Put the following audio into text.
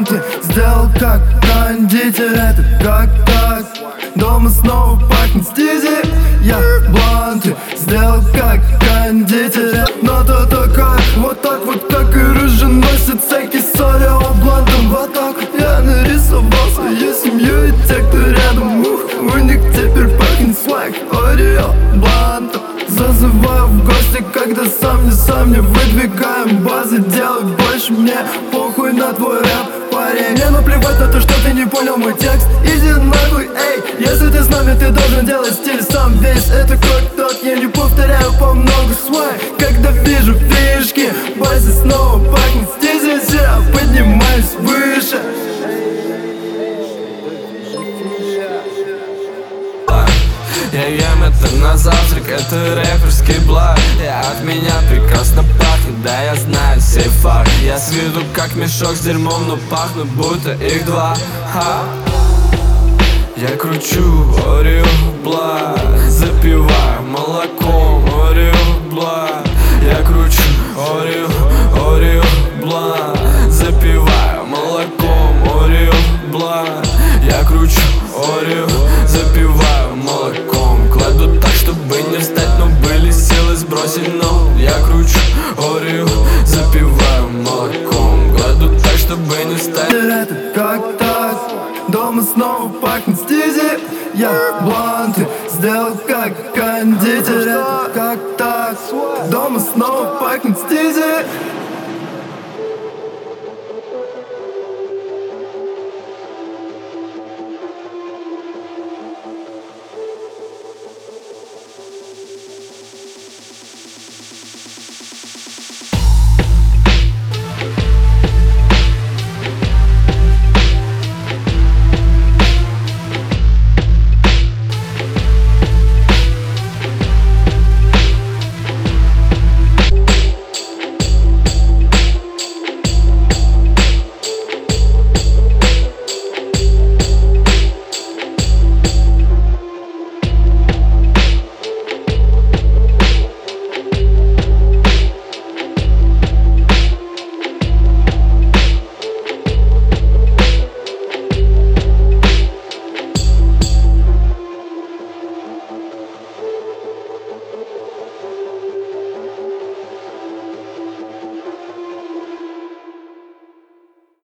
бланты сделал как кондитер. Это как так? Дома снова пахнет стизи. Я бланты сделал как кондитер. Но то такая, вот так вот, как и рыжий носит всякий соли. А блантом вот так вот я нарисовал свою семью и те, кто рядом. У них теперь пахнет свайк. Орео блантом зазываю в гости, когда сам не выдвигаем базы. Делай больше, мне похуй на твой рэп, парень. Мне наплевать на то, что ты не понял мой текст. Иди нахуй, эй, если ты с нами, ты должен делать стиль сам весь. Это как тот, я не повторяю по много свай. Когда вижу фишки, базе снова пахнет стизи. Я поднимаюсь выше. Я ем это на завтрак, это рэперский благ. От меня прекрасно пахнет, да я знаю сей факт. Я с виду как мешок с дерьмом, но пахну будто их два. Я кручу Орео благ, запиваю молоком Орео благ. Я кручу Орео благ, запиваю молоком Орео благ. Я кручу Орео, запиваю молоком. Кладу так, чтобы не встать, но были силы сбросить, но я кручу Орео, запиваю молоком. Кладу так, чтобы не встать. Это как так? Дома снова пахнет стиль.